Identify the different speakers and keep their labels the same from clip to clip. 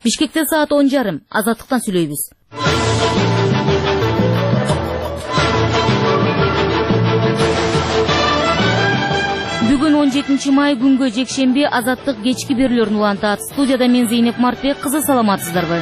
Speaker 1: Бишкекте саат 10:30. Азаттыктан сүйлөйбүз. Бүгүн 17 май күнгө жекшемби Азаттык кечки берүүлөрүн улантат. Студияда мен Зейнеп Мартбек кызы, саламатсыздарбы?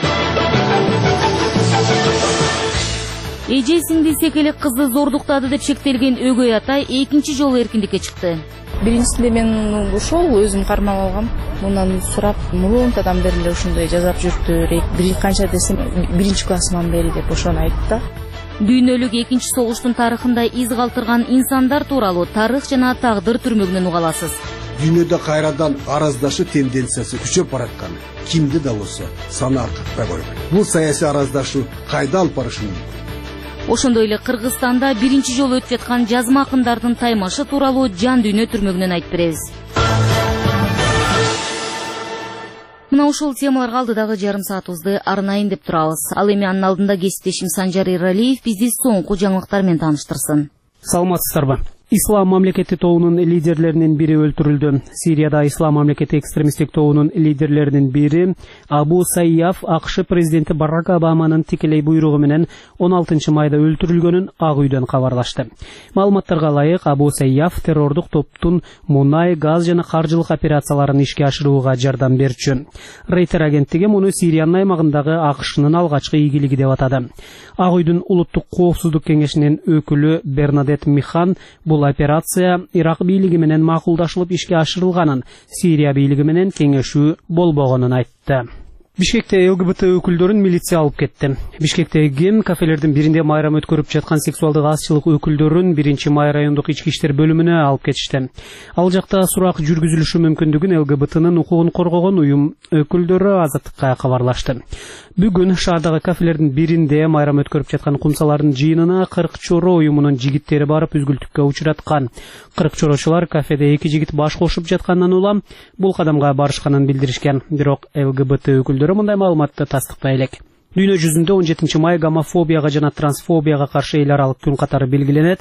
Speaker 1: Эже сиңдиси экелек кызды зордуктады деп шектелген өгөй атай экинчи жолу эркиндикке чыкты.
Speaker 2: Биринчисинде мен ошол өзүм кармап алгам. Мундан сурап, мурунтадан бери эле ушундай жазап жүрдү. Бир канча десем, биринчи классыман бери деп ошону айтты.
Speaker 1: Дүйнөлүк экинчи согуштун тарыхында из калтырган инсандар тууралуу тарых жана тагдыр түрмөгүнөн уга аласыз.
Speaker 3: Дүйнөдө кайрадан араздашуу тенденциясы күчөп баратканы кимди да болсо саны аркытпай койбойт. Бул саясий араздашуу кайда алып барышы мүмкүн?
Speaker 1: Ошондой эле Кыргызстанда биринчи жолу өтүп жаткан жазма акындардын таймашы тууралуу жан дүйнө түрмөгүнөн айтып беребиз. Мына ушул темаларга алдыдагы жарым саатыбызды арнайын деп турабыз. Ал эми анын алдында кесиптешим Санжар Эралиев бизди соңку жаңылыктар менен тааныштырсын.
Speaker 4: Саламатсыздарбы? Ислам мамлекети тобунун лидерлеринин бири өлтүрүлдү. Сирияда Ислам мамлекети экстремисттик тобунун лидерлеринин бири Абу Сайяф АКШ президенти Барак Обаманын тикелей буйругу менен 16 майда өлтүрүлгөнүн Ак үйдөн кабарлашты. Маалыматтарга ылайык, Абу Сайяф террордук топтун мунай, газ жана каржылык операцияларын ишке ашырууга жардам берчү. Рейтер агенттиги муну Сириянын аймагындагы АКШнын алгачкы ийгилиги деп атады. Ак үйдүн улуттук коопсуздук кеңешинин өкүлү Бернадет Михан бул операция Ирак бийлиги менен макулдашылып ишке ашырылганын, Сирия бийлиги менен кеңешүү болбогонун айтты. Бишкекте ЛГБТ өкүлдөрүн милиция алып кетти. Бишкектеги кафелердин биринде майрам өткөрүп жаткан сексуалдык азчылык өкүлдөрүн 1 май райондук ички иштер бөлүмүнө алып кетишти. Ал жакта сурак жүргүзүлүшү мүмкүндүгүн ЛГБТнын укугун коргогон уюм өкүлдөрү Азаттыкка кабарлашты. Бүгүн шаардагы кафелердин биринде майрам өткөрүп жаткан кумсалардын жыйынына 40 чоро уюмунун жигиттери барып үзгүлтүккө учураткан. 40 чорочулар кафеде 2 жигит баш кошуп жаткандан улам бул кадамга барышканын билдиришкен. Бирок ЛГБТ өкүлдөрү мындай маалыматты тастыкпай элек. Дүйнө жүзүндө 17 май гомофобияга жана трансфобияга каршы эл аралык күн катары белгиленет.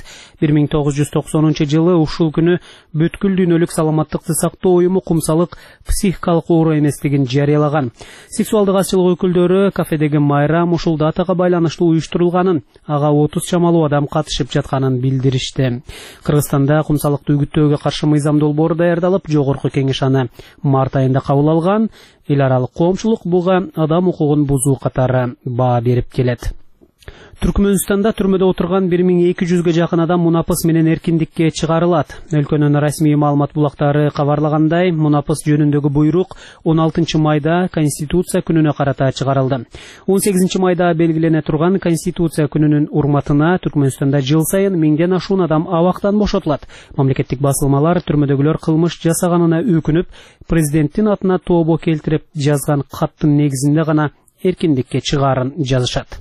Speaker 4: 1990 жылы ушул күнү бүткүл дүйнөлүк саламаттыкты сактоо уюму кумсалык психикалык оору эместигин жарыялаган. Сексуалдык азчылык өкүлдөрү кафедеги майрам ушул датага байланыштуу уюштурулганын, ага 30 чамалуу адам катышып жатканын билдиришти. Кыргызстанда кумсалыкты үгүттөөгө каршы мыйзам долбоору даярдалып, жогорку кеңеш аны март айында кабыл алган. Эл аралык коомчулук буга адам укугун бузуу катары баа берип келет. Түркмөнстанда түрмөдө отурган 1200ге жакын адам мунапыс менен эркиндикке чыгарылат. Өлкөнүн расмий маалымат булактары кабарлагандай, мунапыс жөнүндөгү буйрук 16 майда Конституция күнүнө карата чыгарылды. 18 майда белгилене турган Конституция күнүнүн урматына Түркмөнстанда жыл сайын 1000ден ашуун адам абактан бошотулат. Мамлекеттик басылмалар түрмөдөгүлөр кылмыш жасаганына өкүнүп, президенттин атына тообо келтирип жазган каттын негизинде гана эркиндикке чыгаарын жазышат.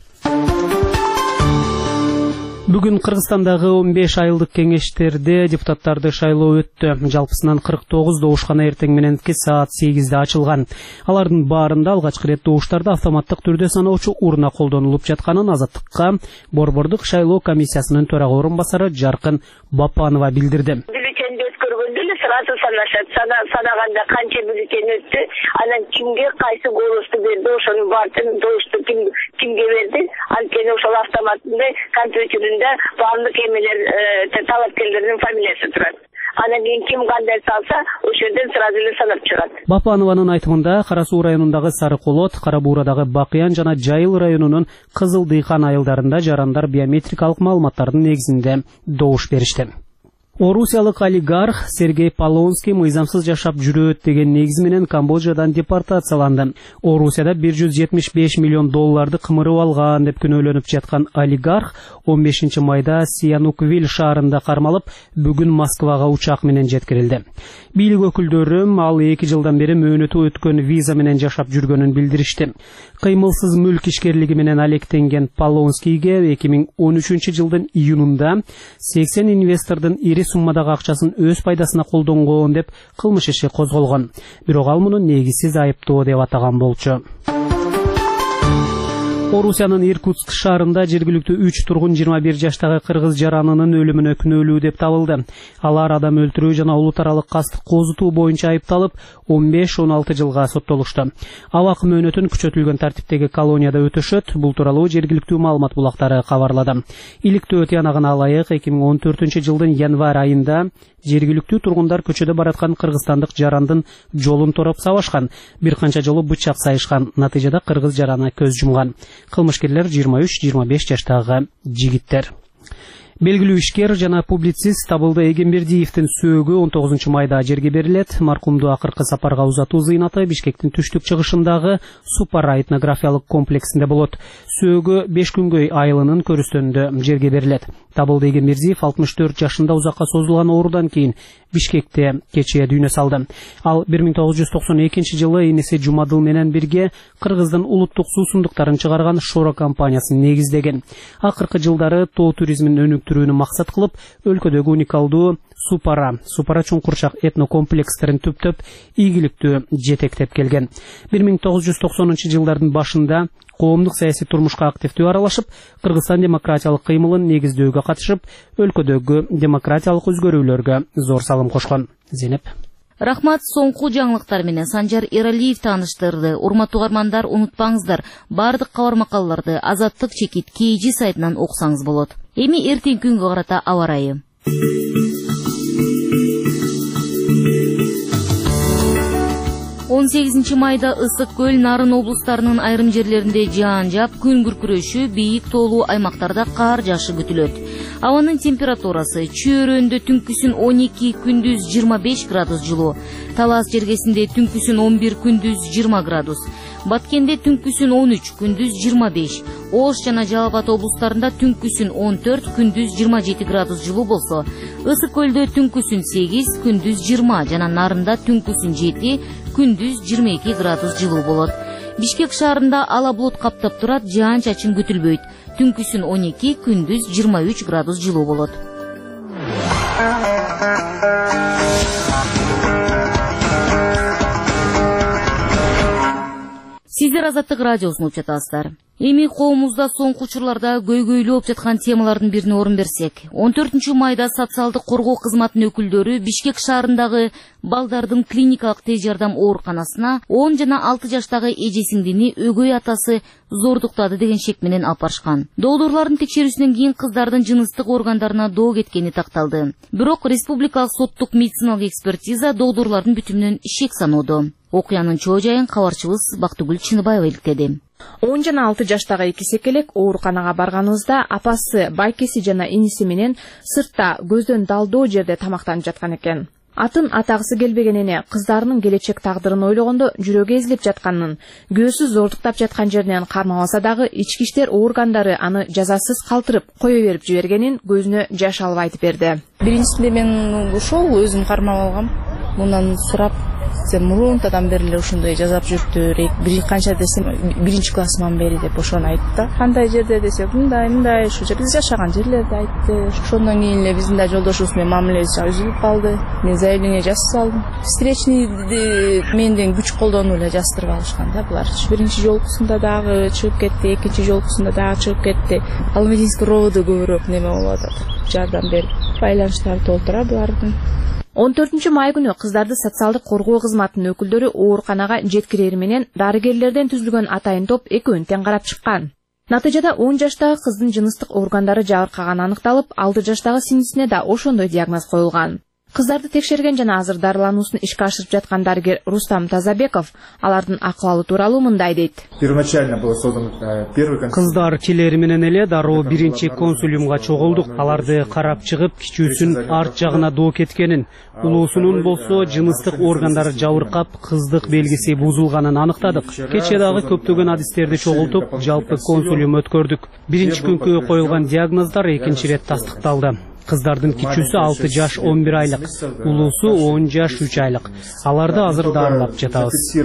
Speaker 4: Бүгүн Кыргызстандагы 15 айылдык кеңештерде депутаттарды шайлоо өттү. Жалпысынан 49 добушкана эртең мененки саат 8де ачылган. Алардын баарында алгачкы ирет добуштарды автоматтык түрдө саноочу урна колдонулуп жатканын Азаттыкка Борбордук шайлоо комиссиясынын төрага орун басары Жаркын Бапанова билдирди.
Speaker 5: Сразу санашат, санаганда канча бюллетень өттү, анан кимге кайсы голосту берди, ошонун баардыгын добушту кимге берди, анткени ошол автоматында компьютеринде баардык эмелер талапкерлердин фамилиясы турат. Анан кийин ким кандай салса, ошол жерден сразу эле санап чыгат.
Speaker 4: Бапанованын айтымында Кара Суу районундагы Сары Колот, Кара Буурадагы Бакыян жана Жайыл районунун Кызыл Дыйкан айылдарында жарандар биометрикалык маалыматтардын негизинде добуш беришти. Орусиялык олигарх Сергей Полонский мыйзамсыз жашап жүрөт деген негиз менен Камбоджадан депортацияланды. Орусияда 175 миллион долларды кымырып алган деп күнөөлөнүп жаткан олигарх 15 майда Сиянуквиль шаарында кармалып, бүгүн Москвага учак менен жеткирилди. Бийлик өкүлдөрү ал 2 жылдан бери мөөнөтү өткөн виза менен жашап жүргөнүн билдиришти. Кыймылсыз мүлк ишкерлиги менен алектенген Полонскийге 2013 жылдын июнунда 80 инвестордун ири суммадагы акчасын өз пайдасына колдонгон деп кылмыш иши козголгон. Бирок ал муну негизсиз айыптоо деп атаган болчу. Орусиянын Иркутск шаарында жергиликтүү 3 тургун 21 жаштагы кыргыз жаранынын өлүмүнө күнөөлүү деп табылды. Алар адам өлтүрүү жана улут аралык кастык козутуу боюнча айыпталып, 15-16 жылга соттолушту. Абак мөөнөтүн күчөтүлгөн тартиптеги колонияда өтөшөт. Бул тууралуу жергиликтүү маалымат булактары кабарлады. Иликтөө тыянагына ылайык 2014 жылдын январь айында жергиликтүү тургундар көчөдө бараткан кыргызстандык жарандын жолун тороп сабашкан, бир канча жолу бычак сайышкан. Натыйжада кыргыз жараны көз жумган. Кылмышкерлер 23-25 жаштагы жигиттер. Белгилүү ишкер жана публицист Табылды Эгембердиевдин сөөгү 19 майда жерге берилет. Маркумду акыркы сапарга узатуу зыйнаты Бишкектин түштүк чыгышындагы Супара этнографиялык комплексинде болот. Сөөгү 5 күнгөй айылынын көрүстөнүндө жерге берилет. Табылды Эгембердиев 64 жашында узакка созулган оорудан кийин Бишкекте кечээ дүйнө салды. Ал 1992 жылы энеси Жумадыл менен бирге Кыргыздын улуттук суусундуктарын чыгарган Шора компаниясын негиздеген. Акыркы жылдары тоо туризмин өнүктүрүүнү максат кылып, өлкөдөгү уникалдуу Супара чуңкурчак этнокомплекстерин түптөп, ийгиликтүү жетектеп келген. 1990 жылдардын башында коомдук саясий турмушка активдүү аралашып, Кыргызстан демократиялык кыймылын негиздөөгө катышып, өлкөдөгү демократиялык өзгөрүүлөргө зор салым кошкон. Зенеп.
Speaker 1: Рахмат, соңку жаңылыктар менен Санжар Эралиев тааныштырды. Урматтуу угармандар, унутпаңыздар, бардык кабар макалаларды Азаттык чекит KG сайтынан окусаңыз болот. Эми эртең күнгө карата аба ырайы. 18 майда Ысык көл, Нарын облустарынын айрым жерлеринде жаан жаап, күн күркүрөшү, бийик тоолуу аймактарда кар жаашы күтүлөт. Абанын температурасы Чөйрөндө түнкүсүн 12, күндүз 25 градус жылуу. Талас жергесинде түнкүсүн 11, күндүз 20 градус. Баткенде түнкүсүн 13, күндүз 25. Ош жана Жалал Абад облустарында түнкүсүн 14, күндүз 27 градус жылуу болсо, Ысык көлдө түнкүсүн 8, күндүз 20 жана Нарында түнкүсүн 7, күндүз 22 градус жылуу болот. Бишкек шаарында ала булут каптап турат, жаан чачын күтүлбөйт. Түнкүсүн 12, күндүз 23 градус жылуу болот. Сиздер Азаттык радиосун угуп жатасыздар. Эми коомубузда соңку учурларда көйгөйлүү болуп жаткан темалардын бирине орун берсек. 14 майда социалдык коргоо кызматынын өкүлдөрү Бишкек шаарындагы балдардын клиникалык тез жардам ооруканасына 10 жана 6 жаштагы эжесиңдини өгөй атасы зордуктады деген шек менен алып барышкан. Доодорлордун текшерүүсүнөн кийин кыздардын жыныстык органдарына доо кеткени такталды. Бирок республикалык соттук медициналык экспертиза доодорлордун бүтүмүнөн шек саноодо. Окуянын чоо жайын кабарчыбыз Бактыгүл Чыныбаева иликтеди.
Speaker 2: 10 жана 6 жаштагы эки секелек ооруканага барганыбызда апасы, байкеси жана иниси менен сыртта көздөн далдоо жерде тамактанып жаткан экен. Атын атагысы келбеген эне кыздарынын келечек тагдырын ойлогондо жүрөгү эзилип жатканын, күйөөсү зордуктап жаткан жеринен кармабаса дагы ички иштер органдары аны жазасыз калтырып кое берип жибергенин көзүнө жаш алып айтып берди.
Speaker 6: Биринчисинде мен ошол өзүм кармап алгам. Мундан сурап, сен мурунтадан бери эле ушундай жазап жүрүптүр, бир канча десем, 1-классыман бери деп ошону айтты. Кандай жерде десек, мындай, ушу жерде жашаган жерлерди айтты. Ошондон кийин эле биздин да жолдошубуз менен мамилебиз үзүлүп калды. Мен заявление жазып салдым. Встречныйды менден күч колдонуп эле жаздырып алышкан да булар. Биринчи жолкусунда дагы чыгып кетти, экинчи жолкусунда дагы чыгып кетти. Алматинский роводу көбүрөөк неме болуп атат, жардам берип. Байланыштарды толтура булардын.
Speaker 2: 14 май күнү кыздарды социалдык коргоо кызматынын өкүлдөрү ооруканага жеткирери менен дарыгерлерден түзүлгөн атайын топ экөөнү тең карап чыккан. Натыйжада 10 жаштагы кыздын жыныстык органдары жабыркаганы аныкталып, 6 жаштагы сиңдисине да ошондой диагноз коюлган. Кыздарды текшерген жана азыр дарылануусун ишке ашырып жаткан дарыгер Рустам Тазабеков алардын акыбалы тууралуу мындай дейт.
Speaker 7: Первоначально было создан первый консилиум.
Speaker 4: Кыздар келери менен эле дароо биринчи консилиумга чогулдук. Аларды карап чыгып, кичүүсүн арт жагына доо кеткенин, улуусунун болсо жыныстык органдары жабыркап, кыздык белгиси бузулганын аныктадык. Кечээ дагы көптөгөн адистерди чогултуп, жалпы консилиум өткөрдүк. Биринчи күnkү коюлган диагноздар экинчи ирет тастыкталды. Кыздардын кичүүсү 6 жаш 11 айлык, улуусу 10 жаш 3 айлык. Аларды азыр дарылап жатабыз.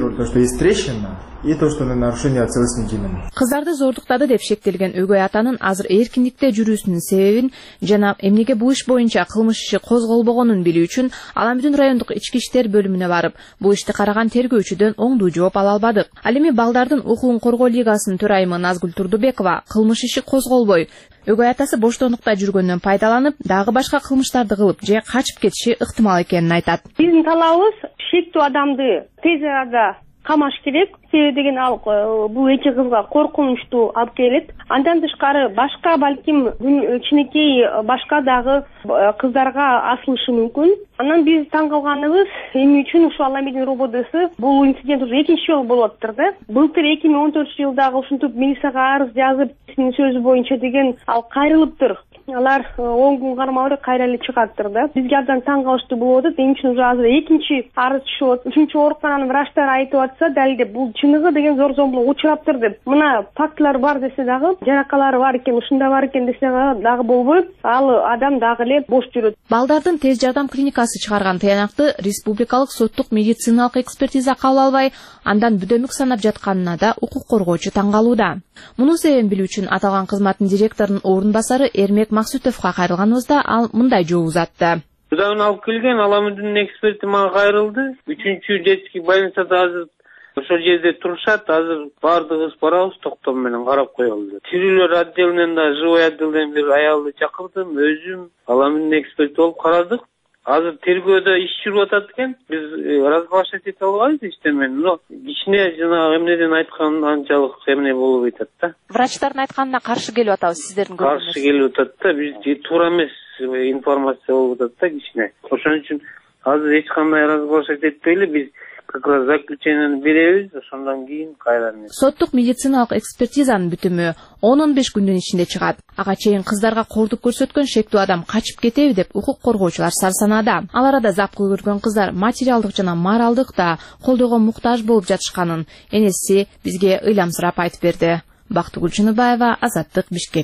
Speaker 7: И то, что нарушение целостности именно.
Speaker 2: Кыздарды зордуктады деп шектелген өгөй атанын азыр эркиндикте жүрүүсүнүн себебин жана эмнеге бул иш боюнча кылмыш иши козголбогонун билүү үчүн Аламүдүн райондук ички иштер бөлүмүнө барып, бул ишти караган тергөөчүдөн оңдуу жооп ала албадык. Ал эми балдардын укугун коргоо лигасынын төрайымы Назгүл Турдубекова кылмыш иши козголбой, өгөй атасы боштондукта жүргөндөн пайдаланып, дагы башка кылмыштарды кылып же качып кетиши ыктымал экенин айтат.
Speaker 8: Биздин талабыбыз шектүү адамды тез арада камаш керек. Себеби деген ал бул эки кызга коркунучтуу алып келет. Андан тышкары башка балким кичинекей башка дагы кыздарга асылышы мүмкүн. Анан биз таң калганыбыз эмне үчүн ушул Аламүдүн РОБДсы бул инцидент уже экинчи жолу болуп атыптыр да. Былтыр 2014-жылдагы ушинтип милицияга арыз жазып, синин сөзү боюнча деген ал кайрылыптыр. Алар 10 күн кармалды кайра эле чыгаттыр да. Бизге абдан таң калыштуу болуп атат. Эмне үчүн уже азыр экинчи арыз түшүп атат. Үчүнчү оорукананын врачтары айтып атса, далилде бул чыныгы деген зор зомбулук учураптыр деп. Мына фактылар бар десе дагы, жаракалары бар экен, ушунда бар экен десе дагы болбой, ал адам дагы эле бош жүрөт.
Speaker 2: Балдардын тез жардам клиникасы чыгарган таянакты республикалык соттук медициналык экспертиза кабыл албай, андан бүдөмүк санап жатканына да укук коргоочу таң калууда. Мунун себебин билүү үчүн аталган кызматтын директорунун орун басары Эрмек Максутовго кайрылганыбызда ал мындай жооп узатты.
Speaker 9: Буданы алып келген Аламүдүн эксперти мага кайрылды. 3-чү детский больницада азыр ошол жерде турушат. Азыр бардыгыбыз барабыз, токтом менен карап коелу. Тирүүлөр отделинен да живой отделден бир аялды чакырдым, өзүм Аламүдүн эксперти болуп карадык. Азыр тергөөдө иш жүрүп атат экен. Биз разглашать эте албайбыз иштемени, но кичине жанагы эмнеден айткан анчалык эмне болуп атат да.
Speaker 2: Врачтардын айтканына каршы келип атабыз, сиздердин көргөнүңүз. Каршы
Speaker 9: келип атат да, бизге туура эмес информация болуп атат да кичине. Ошон үчүн азыр эч кандай разглашать этпейли, биз как раз заключениени беребиз, ошондон кийин кайра.
Speaker 2: Соттук медициналык экспертизанын бүтүмү 10-15 күндүн ичинде чыгат. Ага чейин кыздарга кордук көрсөткөн шектүү адам качып кетеби деп укук коргоочулар сарсанада. Ал арада запкы көргөн кыздар материалдык жана моралдык да колдоого муктаж болуп жатышканын энеси бизге ыйламсырап айтып берди. Бактыгүл Чыныбаева, Азаттык, Бишкек.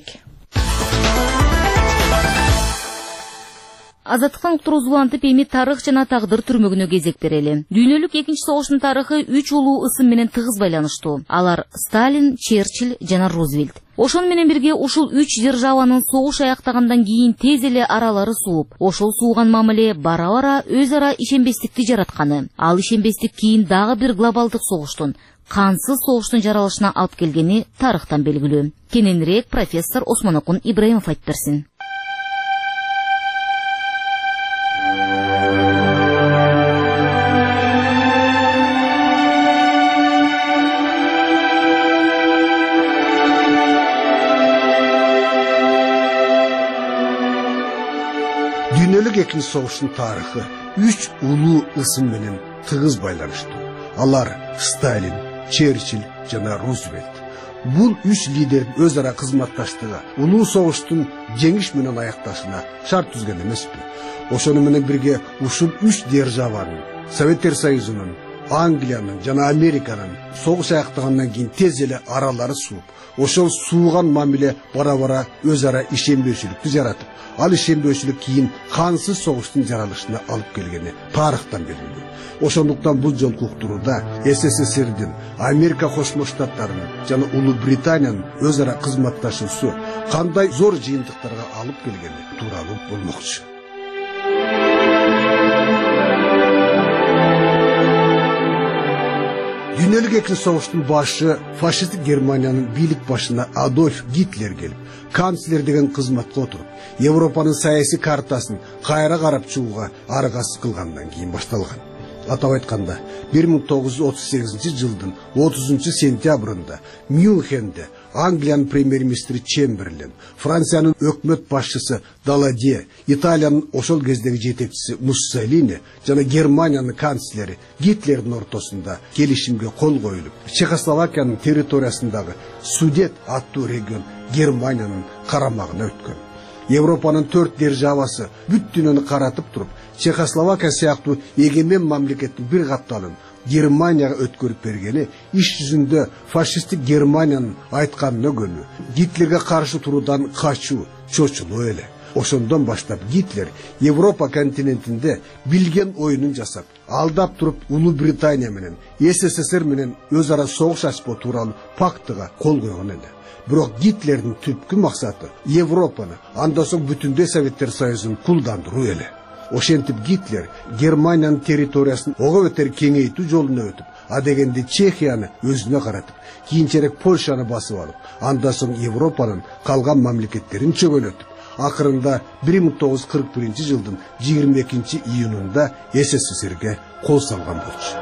Speaker 1: Азаттыктан уктуруу улантып, эми тарых жана тагдыр түрмөгүнө кезек берели. Дүйнөлүк экинчи согуштун тарыхы 3 улуу ысым менен тыгыз байланыштуу. Алар Сталин, Черчилль жана Рузвельт. Ошон менен бирге ушул 3 державанын согуш аяктагандан кийин тез эле аралары сууп, ошол сууган мамиле бара-бара өз ара ишенбестикти жаратканы. Ал ишенбестик кийин дагы бир глобалдык согуштун, кансыз согуштун жаралышына алып келгени тарыхтан белгилүү. Кененирээк профессор Осмонокун Ибраимов айтып берсин.
Speaker 3: Дүйнөлүк экинчи согуштун тарыхы 3 улуу ысым менен тыгыз байланыштуу. Алар Сталин, Черчилль жана Рузвельт. Бул 3 лидердин өз ара кызматташтыгы улуу согуштун жеңиш менен аякташына шарт түзгөн эмеспи? Ошону менен бирге ушул 3 державанын, Советтер Союзунун, Англиянын жана Американын согуш аяктагандан кийин тез эле аралары сууп, ошол сууган мамиле бара-бара өз ара ишенбөөчүлүктү жаратып, ал ишенбөөчүлүк кийин кансыз согуштун жаралышына алып келгени тарыхтан белгилүү. Ошондуктан бул жолку уктурууда СССРдин, Америка Кошмо Штаттарынын жана Улуу Британиянын өз ара кызматташуусу кандай зор жыйынтыктарга алып келгени тууралуу болмокчу. Дүйнөлүк экинчи согуштун башы фашисттик Германиянын бийлик башына Адольф Гитлер келип, канцлер деген кызматка отуруп, Европанын саясий картасын кайра карап чыгууга аргасыз кылгандан кийин башталган. Атап айтканда, 1938 жылдын 30 сентябрында Мюнхенде Англиянын премьер-министри Чемберлен, Франциянын өкмөт башчысы Даладье, Италиянын ошол кездеги жетекчиси Муссолини жана Германиянын канцлери Гитлердин ортосунда келишимге кол коюлуп, Чехословакиянын территориясындагы Судет аттуу регион Германиянын карамагына өткөн. Европанын 4 державасы бүт дүйнөнү каратып туруп, Чехословакия сыяктуу эгемен мамлекеттин бир капталын Германияга өткөрүп бергени иш жүзүндө фашисттик Германиянын айтканына көнүү, Гитлерге каршы туруудан качуу, чочулуу эле. Ошондон баштап Гитлер Европа континентинде билген оюнун жасап, алдап туруп Улуу Британия менен СССР менен өз ара согуш ачпоо тууралуу пактыга кол койгон эле. Бирок Гитлердин түпкү максаты Европаны, андан соң бүтүндөй Советтер Союзун кулдандыруу эле. Ошентип Гитлер Германиянын территориясын ого бетер кеңейтүү жолуна өтүп, адегенде Чехияны өзүнө каратып, кийинчерээк Польшаны басып алып, андан соң Европанын калган мамлекеттерин чөгөлөтүп, акырында 1941 жылдын 22 июнунда СССРге кол салган болчу.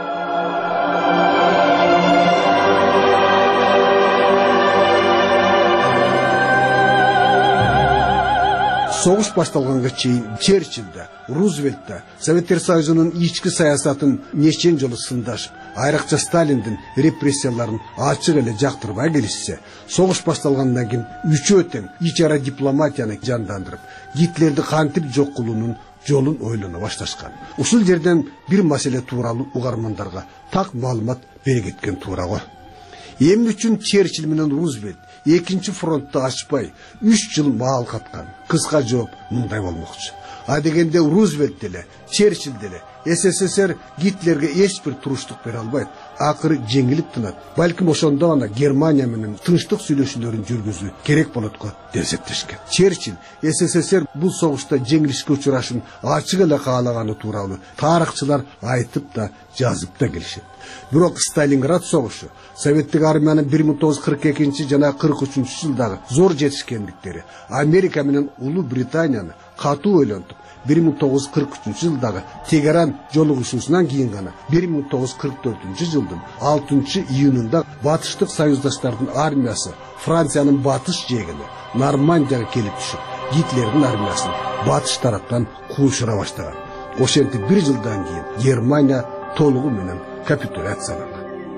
Speaker 3: Soğuş başlaganга чейин Черчилль да, Рузвельт да Советтер Союзунун ички саясатын нечен жолу сындашып, айрыкча Сталиндин репрессияларын ачык эле жактырбай келишсе, согуш башталгандан кийин үчөө тең ич ара дипломатияны жандандырып, Гитлерди кантип жок кылуунун жолун ойлоно башташкан. Ушул жерден бир маселе тууралуу угармандарга так маалымат бере кеткен туура го. Эмне үчүн Черчилль менен Рузвельт экинчи фронтты ачпай 3 жыл маал каткан? Кыска жооп мындай болмокчу. Адегенде Рузвельт деле, Черчилль деле СССР Гитлерге эч бир туруштук бере албайт. Акыры жеңилип тынат. Балким ошондо гана Германия менен тынчтык сүйлөшүүлөрүн жүргүзүү керек болот го деп эсептешкен. Черчилль СССР бул согушта жеңилишке учурашын ачык эле каалаганы тууралуу тарыхчылар айтып да жазып да келишет. Бирок Сталинград согушу Советтик армиянын 1942 жана 43 жылдагы зор жетишкендиктери Америка менен Улуу Британияны катуу ойлонтуп 1943 жылдагы Тегеран жолугушуусунан кийин гана 1944 жылдын 6 июнунда батыштык союздаштардын армиясы Франциянын батыш жээгине Нормандияга келип түшүп, Гитлердин армиясын батыш тараптан куушура баштаган. Ошентип 1 жылдан кийин Германия толугу менен капитуляцияланган.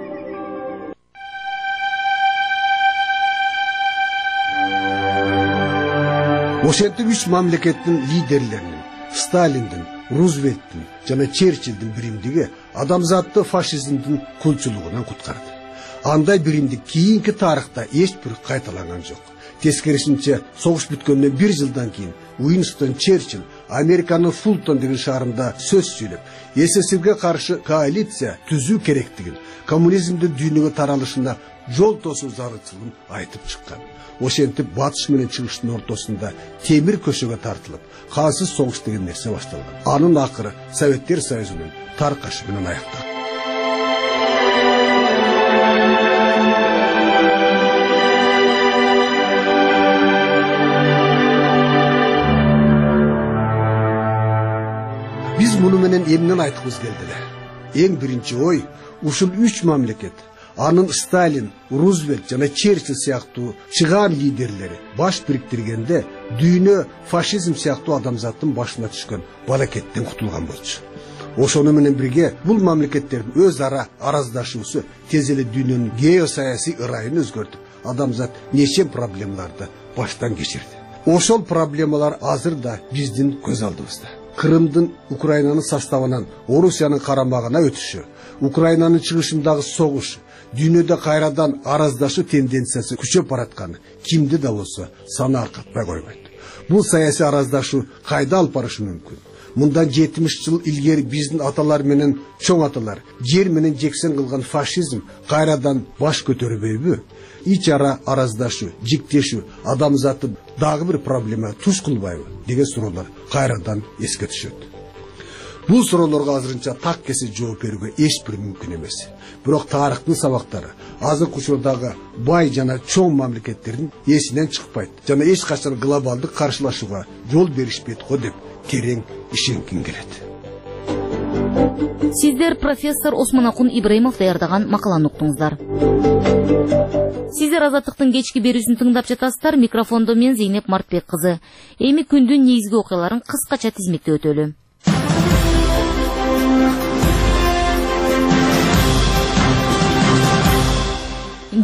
Speaker 3: Ошентип 3 мамлекеттин лидерлеринин Сталиндин, Рузвельттин жана Черчиллдин биримдиги адамзатты фашизмдин кулчулугунан куткарды. Андай биримдик кийинки тарыхта эч бир кайталанган жок. Тескерисинче, согуш бүткөндөн 1 жылдан кийин Уинстон Черчилль Американын Фултон деген шаарында сөз сүйлөп, СССРге каршы коалиция түзүү керектигин, коммунизмдин дүйнөгө таралышына жол тосуу зарылчылыгын айтып чыккан. Ошентип батыш менен чыгыштын ортосунда темир көшөгө тартылып, кансыз согуш деген нерсе башталган. Анын акыры Советтер Союзунун таркашы менен аякталган. Биз муну менен эмнени айткыбыз келди? Эң биринчи ой, ушул 3 мамлекет, анын Сталин, Рузвельт жана Черчилль сыяктуу чыгаан лидерлери баш бириктиргенде дүйнө фашизм сыяктуу адамзаттын башына түшкөн балакеттен кутулган болчу. Ошону менен бирге бул мамлекеттердин өз ара араздашуусу тез эле дүйнөнүн геосаясий ырайын өзгөртүп, адамзат нече проблемаларды баштан кечирди. Ошол проблемалар азыр да биздин көз алдыбызда. Кырымдын Украинанын составынан Орусиянын карамагына өтүшү, Украинанын чыгышындагы согуш, дүйнөдө кайрадан араздашуу тенденциясы күчөп баратканы кимди да болсо саны аркатпай койбойт. Бул саясий араздашуу кайда алып барышы мүмкүн? Мындан 70 жыл илгери биздин аталар менен чоң аталар жер менен жексен кылган фашизм кайрадан баш көтөрбөйбү? Ич ара араздашуу, жиктешүү адамзаттын дагы бир проблема туш кылбайбы деген суроолор кайрадан эске түшөт. Бул суроолорго азырынча так кесе жооп берүүгө эч бир мүмкүн эмес. Бирок тарыхтын сабактары азыркы учурдагы бай жана чоң мамлекеттердин эсинен чыкпайт жана эч качан глобалдык каршылашууга жол беришпейт го деп терең ишенгим келет.
Speaker 1: Сиздер профессор Осмонакун Ибраимов даярдаган макаланы уктуңуздар. Сиздер Азаттыктын кечки берүүсүн тыңдап жатасыздар. Микрофондо мен Зейнеп Мартбек кызы. Эми күндүн негизги окуяларын кыскача тизмектеп өтөлү.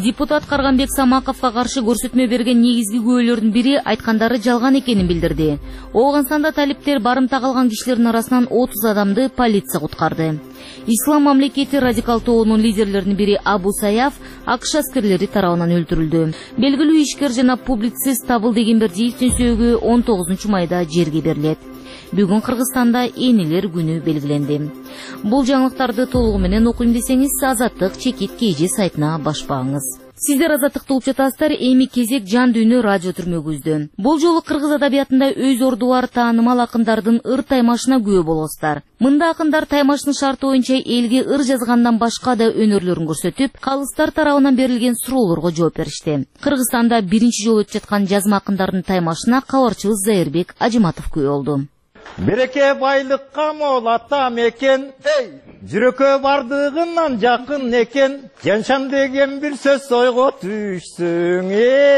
Speaker 1: Депутат Карганбек Самаковго каршы көрсөтмө берген негизги күбөлөрдүн бири айткандары жалган экенин билдирди. Оогунстанда талиптер барымта калган кишилердин арасынан 30 адамды полиция куткарды. Ислам мамлекети радикал тобунун лидерлеринин бири Абу Саяф АКШ аскерлери тарабынан өлтүрүлдү. Белгилүү ишкер жана публицист Табыл Дегенбердиев сөөгү 19 майда жерге берилет. Бүгүн Кыргызстанда энелер күнү белгиленди. Бул жаңылыктарды толугу менен окуйм десеңиз, Азаттык чекит KG сайтына башпаңыз. Сиздер Азаттыкты угуп жатасыздар. Эми кезек Жан дүйнө радио түрмөгүбүздө. Бул жолу кыргыз адабиятында өз орду бар таанымал акындардын ыр таймашына күбө болосуздар. Мында акындар таймаштын шарты боюнча элге ыр жазгандан башка да өнөрлөрүн көрсөтүп, калыстар тарабынан берилген суроолорго жооп беришти. Кыргызстанда биринчи жолу өтүп жаткан жазма акындардын таймашына кабарчыбыз Зайырбек Ажыматов күбө болду.
Speaker 10: Береке байлыкка мол ата мекен, жүрөккө бардыгынан жакын экен, жаншан деген бир сөз ойго түшсүң,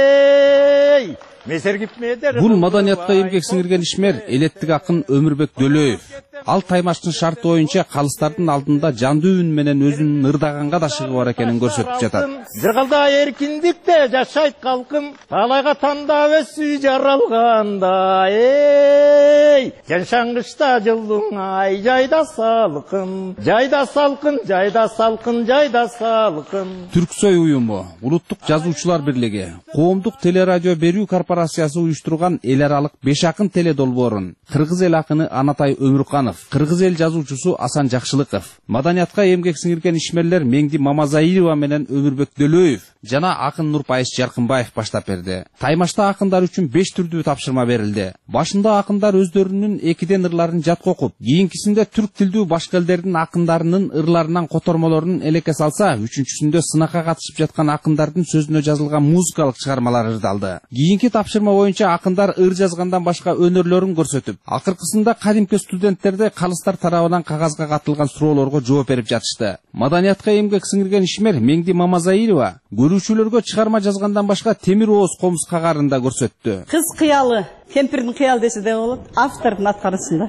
Speaker 11: Бул маданиятка эмгек сиңирген ишмер элеттик акын Өмүрбек Дөлөев. Ал таймаштын шарты боюнча калыстардын алдында жандуу үн менен өзүнүн ырдаганга да шыгы бар экенин көрсөтүп жатат.
Speaker 10: Жыргалда эркиндикте жашайт калкым, талайга тандап өссүй жаралганда, жаншаңгычта жылдың ай жайда салкын, жайда салкын, жайда салкын, жайда салкын.
Speaker 11: Түрксой уюму, Улуттук жазуучулар бирлиги, коомдук телерадио берүү корпорациясы уюштурган эл аралык 5 акын теле долбоорун кыргыз эл акыны Анатай Өмүрканов, кыргыз эл жазуучусу Асан Жакшылыков, маданиятка эмгек сиңирген ишмерлер Меңди Мамазаирова менен Өмүрбек Дөлөев жана акын Нурпайыс Жаркынбаев баштап берди. Таймашта акындар үчүн 5 түрдүү тапшырма берилди. Башында акындар өздөрүнүн экиден ырларын жатка окуп, кийинкисинде түрк тилдүү башка элдердин акындарынын ырларынан котормолорун элекке салса, үчүнчүсүндө сынакка катышып жаткан акындардын сөзүнө жазылган музыкалык чыгармалар ырдалды. Кийинки тапшырма боюнча акындар ыр жазгандан башка өнөрлөрүн көрсөтүп, акыркысында кадимки студенттерде калыстар тарабынан кагазга катылган суроолорго жооп берип жатышты. Маданиятка эмгек сиңирген ишмер Меңди Мамазаирова көрүүчүлөргө чыгарма жазгандан башка темир ооз комуз кагарын да көрсөттү.
Speaker 12: Кыз кыялы, кемпирдин кыялы десе де болот, автордун аткарысында.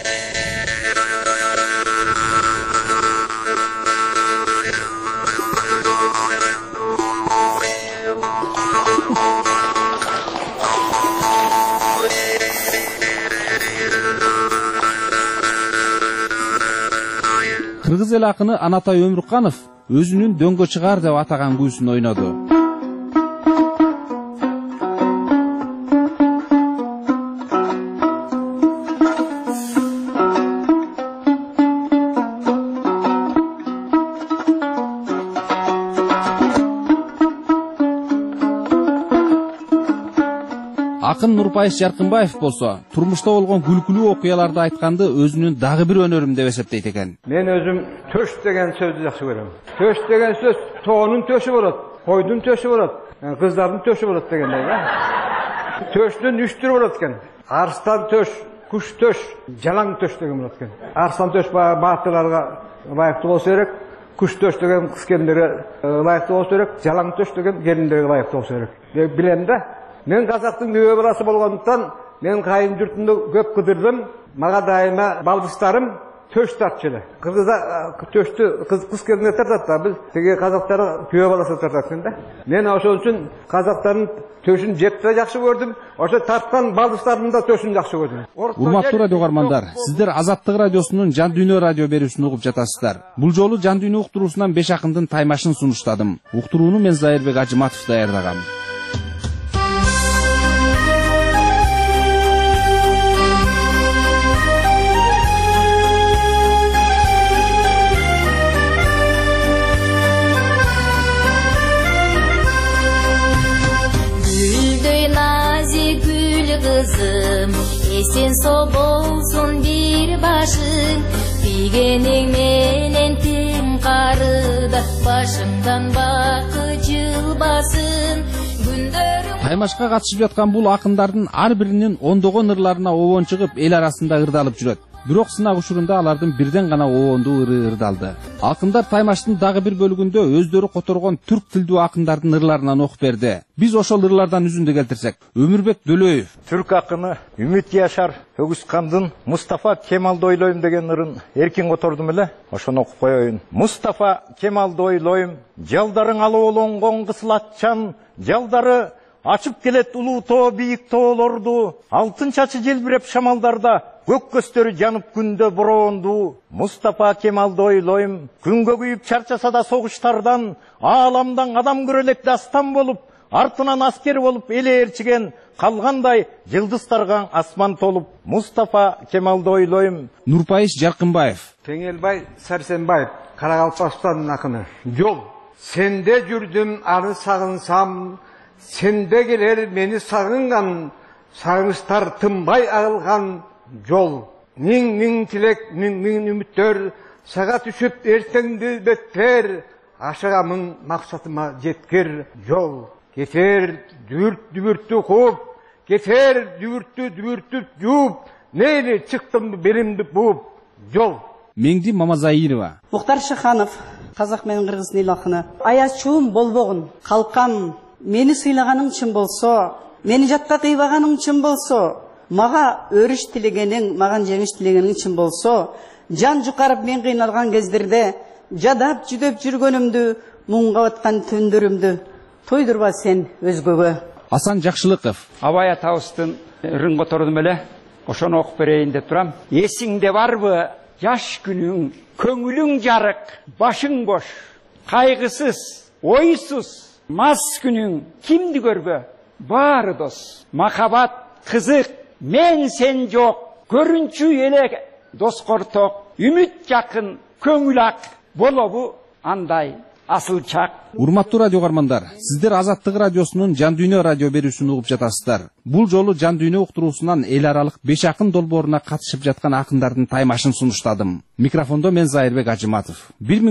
Speaker 11: Кыргыз эл акыны Анатай Өмүрканов өзүнүн дөңгө чыгар деп атаган күйсүн ойноду. Акын Нурпайыс Жаркынбаев болсо, турмушта болгон күлкүлүү окуяларды айтканды өзүнүн дагы бир өнөрүм деп эсептейт экен.
Speaker 13: Мен өзүм төш деген сөздү жакшы көрөм. Төш деген сөз тоонун төшү болот, койдун төшү болот, кыздардын төшү болот дегендей да. Төштүн 3 түрү болот экен. Арстан төш, куш төш, жалаң төш деген болот экен. Арстан төш баатырларга ылайыктуу болсо керек, куш төш деген кыз келиндерге ылайыктуу болсо керек, жалаң төш деген келиндерге ылайыктуу болсо керек. Деп билем да. Мен казактын күбө баласы болгондуктан мен кайын журтунда көп кыдырдым. Мага дайыма балбыстарым төш тартчу эле. Кыргызда төштү кыз келиндер тартат да, биз теге казактар күбө баласы тартат экен да. Мен ошол үчүн казактардын төшүн жеп да жакшы көрдүм. Ошо тарткан балбыстардын да төшүн жакшы көрдүм.
Speaker 11: Урматтуу радио угармандар, сиздер Азаттык радиосунун Жан дүйнө радио берүүсүн угуп жатасыздар. Бул жолу Жан дүйнө уктуруусунан 5 акындын таймашын сунуштадым. Уктурууну мен Зайырбек Ажыматов даярдагам.
Speaker 14: Kızım, esen sol bolsun bir başın, degeniň menen tim karıda, başından bakı jılbaсын, gündörüm.
Speaker 11: Таймашка катышып жаткан бул акындардын ар биринин ондогон ырларына обон чыгып, эл арасында ырдалып жүрөт. бирок сынак учурунда алардын бирден гана обондуу ыры ырдалды. Акындар таймаштын дагы бир бөлүгүндө өздөрү которгон түрк тилдүү акындардын ырларынан окуп берди. Биз ошол ырлардан үзүндү келтирсек, Өмүрбек Дөлөев
Speaker 10: түрк акыны Үмүт Яшар Өгүскандын Мустафа Кемалды ойлойм деген ырын эркин котордум эле. Ошону окуп коеюн. Мустафа Кемалды ойлойм, жалдарың алоолонгон кысыл атчан, жалдары ачып келет улуу тоо бийик тоолорду, алтын чачы желбиреп шамалдарда, көк көстөрү жанып күндө боронду. Мустафа Кемалды ойлойм, күнгө күйүп чарчаса да согуштардан, ааламдан адам көрөлек дастан болуп, артынан аскер болуп эле ээрчиген, калгандай жылдыздарга асман толуп. Мустафа Кемалды ойлойм.
Speaker 11: Нурпайыш Жаркынбаев.
Speaker 13: Теңелбай Сәрсенбаев, Карагалпакстандын акыны. Жол, сенде жүрдүм аны сагынсам, сенде келер мени сагынган, сагынычтар тынбай агылган жол. Миң тилек, миң үмүттөр, сага түшүп эртеңди беттер, ашыгамын максатыма жеткер жол. Кетер дүбүрттү кууп, кетер дүбүрттү жууп, мейли чыктым белимди бууп жол.
Speaker 11: Меңди Мамазайырова.
Speaker 12: Мухтар Шаханов, казак менен кыргыздын эл акыны. Аячуум болбогун, калкам, мени сыйлаганың чын болсо, мени жатка кыйбаганың чын болсо, мага өрүш тилегениң, маган жеңиш тилегениң чын болсо, жан жукарып мен кыйналган кездерде, жадап жүдөп жүргөнүмдү, муңга баткан түндөрүмдү тойдурба сен өзгөгө.
Speaker 11: Асан Жакшылыков.
Speaker 15: Абай атабыздын ырын котордум эле, ошону окуп берейин деп турам. Эсиңде барбы жаш күнүң, көңүлүң жарык, башың бош, кайгысыз, ойсуз, мас күнүң, кимди көрбө, баары дос. Махабат кызык, мен сен жок, көрүнчү эле доскор ток, үмүт жакын, көңүл ак, болобу андай асыл чак.
Speaker 11: Урматтуу радио кармандар, сиздер Азаттык радиосунун Жан Дүйнө радио берүүсүн угуп жатасыздар. Бул жолу Жан Дүйнө уктуруусунан эл аралык 5 акын долбооруна катышып жаткан акындардын таймашын сунуштадым. Микрофондо мен Зайырбек Ажыматов.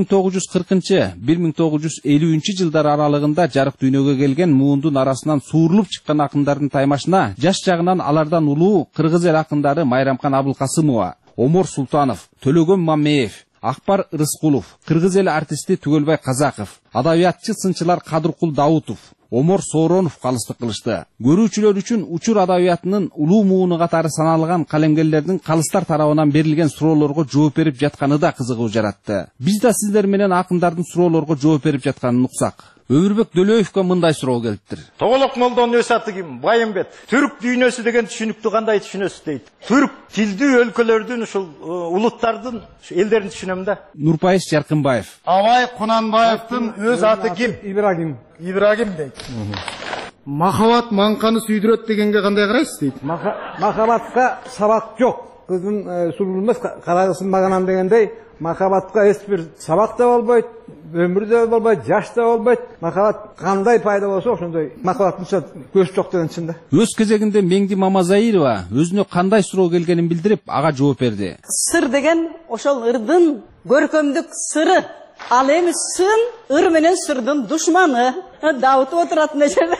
Speaker 11: 1940-1950 жылдар аралыгында жарык дүйнөгө келген муундун арасынан суурулуп чыккан акындардын таймашына жаш жагынан алардан улуу кыргыз эл акындары Майрамкан Абылкасымова, Омор Султанов, Төлөгөн Маммеев, Акбар Рыскулов, кыргыз эл артисти Түгөлбай Казаков, адабиятчы сынчылар Кадыркул Даутов, Омор Сооронов калыстык кылышты. Көрүүчүлөр үчүн учур адабиятынын улуу мууну катары саналган калемгерлердин калыстар тарабынан берилген суроолорго жооп берип жатканы да кызыгуу жаратты. Биз да сиздер менен акындардын суроолорго жооп берип жатканын уксак. Өмүрбек Дөлөевке мындай суроо келиптир.
Speaker 10: Тоголок молдонун өз аты ким? Байымбет. Түрк дүйнөсү деген түшүнүктү кандай түшүнөсүз дейт. Түрк тилдүү өлкөлөрдүн ушул улуттардын элдерин түшүнөм да.
Speaker 11: Нурпайыш Жаркынбаев.
Speaker 16: Абай Кунанбаевдин өз аты ким?
Speaker 13: Ибрагим
Speaker 16: дейт. Махабат маңканы сүйдүрөт дегенге кандай карайсыз дейт.
Speaker 13: Махабатка сабак жок. Кыздын сулуулмас карагысын маганам дегендей, махабатка эч бир сабак да болбойт, өмүр да болбойт, жаш да болбойт. Махабат кандай пайда болсо ошондой махабаттын көз жок деген чын да.
Speaker 11: Өз кезегинде Меңди Мамазайырова өзүнө кандай суроо келгенин билдирип, ага жооп берди.
Speaker 12: Сыр деген ошол ырдын көркөмдүк сыры. Ал эми сын ыр менен сырдын душманы. Даут отуратын экен.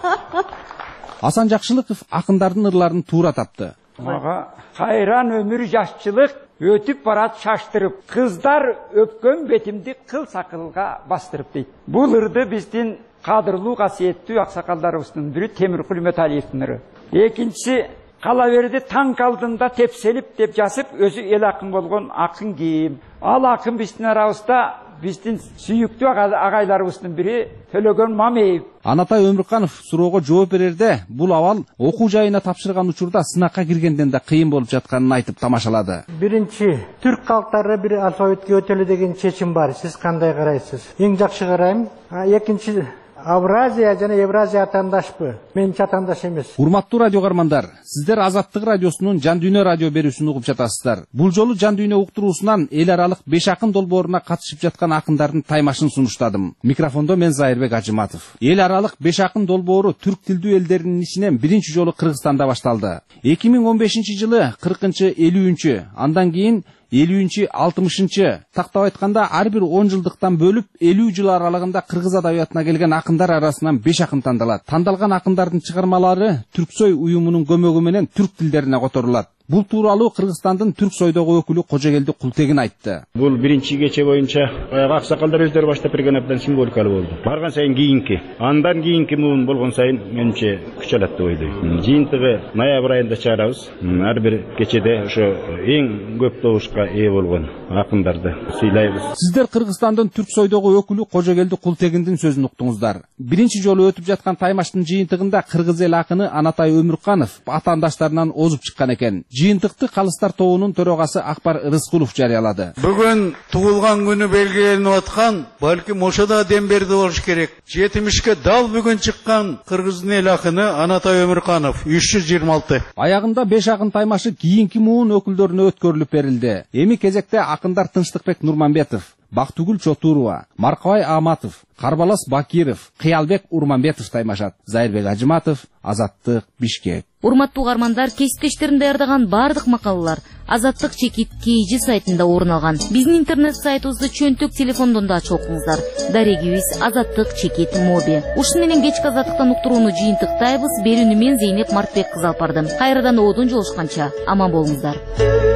Speaker 11: Асан Жакшылыков акындардын ырларын туура тапты.
Speaker 15: Мага кайран өмүр жашчылык өтүп барат шаштырып, кыздар өпкөн бетимди кыл сакылга бастырып дейт. Бул ырды биздин кадырлуу касиеттүү аксакалдарыбыздын бири Темиркул Үмөталиевдин ыры. Экинчиси кала берди танк алдында тепселип деп жазып, өзү эл акын болгон акын ким? Ал акын биздин арабызда биздин сүйүктүү агайларыбыздын бири Төлөгөн Маммеев.
Speaker 11: Анатай Өмүрканов суроого жооп берерде бул абал окуу жайына тапшырган учурда сынакка киргенден да кыйын болуп жатканын айтып тамашалады.
Speaker 17: Биринчи, түрк калктары бир алфавитке өтөлү деген чечим бар. Сиз кандай карайсыз? Эң жакшы карайм. Экинчи, Авразия жана Евразия атаандашпы? Менчи атаандаш эмес.
Speaker 11: Урматтуу радио кармандар, сиздер Азаттык радиосунун Жан Дүйнө радио берүүсүн угуп жатасыздар. Бул жолу Жан Дүйнө уктуруусунан эл аралык 5 акын долбооруна катышып жаткан акындардын таймашын сунуштадым. Микрофондо мен Зайырбек Ажыматов. Эл аралык 5 акын долбоору түрк тилдүү элдердин ичинен биринчи жолу Кыргызстанда башталды. 2015-жылы 40-50, андан кийин 50-60, тактап айтканда ар бир 10 жылдыктан бөлүп 50 жыл аралыгында кыргыз адабиятына келген акындар арасынан 5 акын тандалат. Тандалган акындардын чыгармалары Түрксой уюмунун көмөгү менен түрк тилдерине которулат. Бул тууралуу Кыргызстандын Түрк Сойдогу өкүлү Кожогелди Култегин айтты.
Speaker 18: Бул биринчи кече боюнча баягы аксакалдар өздөрү баштап берген абдан символикалуу болду. Барган сайын кийинки, андан кийинки муун болгон сайын менимче күч алат деп ойлойм. Жыйынтыгы ноябрь айында чыгарабыз. Ар бир кечеде ошо эң көп добушка ээ болгон акындарды сыйлайбыз.
Speaker 11: Сиздер Кыргызстандын Түрк Сойдогу өкүлү Кожогелди Култегиндин сөзүн уктуңуздар. Биринчи жолу өтүп жаткан таймаштын жыйынтыгында кыргыз эл акыны Анатай Өмүрканов атаандаштарынан озуп чыккан экен. Жыйынтыкты Калыстар тобунун төрагасы Акбар Рыскулов жарыялады.
Speaker 19: Бүгүн туулган күнү белгиленип аткан, балким ошода дем берди болуш керек. 70ке дал бүгүн чыккан кыргыздын эл акыны Анатай Өмүрканов 326.
Speaker 11: Аягында 5 акын таймашы кийинки муун өкүлдөрүнө өткөрүлүп берилди. Эми кезекте акындар Тынчтыкбек Нурманбетов, Бактыгүл Чотурова, Маркабай Аматов, Карбалас Бакиров, Кыялбек Урманбетов таймашат. Зайырбек Ажыматов, Азаттык, Бишкек.
Speaker 1: Урматтуу угармандар, кесиптештерин даярдаган бардык макалалар Азаттык чекит KG сайтында орун алган. Биздин интернет сайтыбызды чөнтөк телефондон да ачып окуңуздар. Дарегибиз Азаттык чекит моби. Ушун менен кечки азаттыктан уктурууну жыйынтыктайбыз. Берүүнү мен Зейнеп Мартбек кызы алып бардым. Кайрадан оодон жолушканча аман болуңуздар.